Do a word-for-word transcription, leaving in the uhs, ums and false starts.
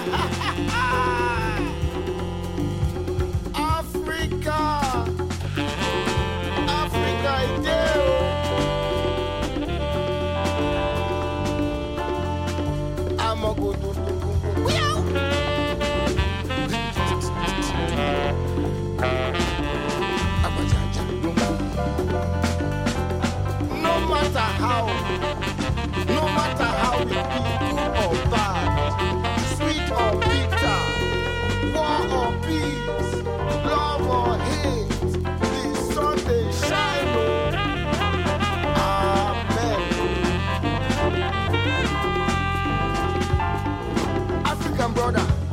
Africa, Africa is there. I'm a good no matter how, no matter how it be, good or bad, sweet or bitter, war or peace, love or hate, the sun they shine. Oh. Amen. African brother.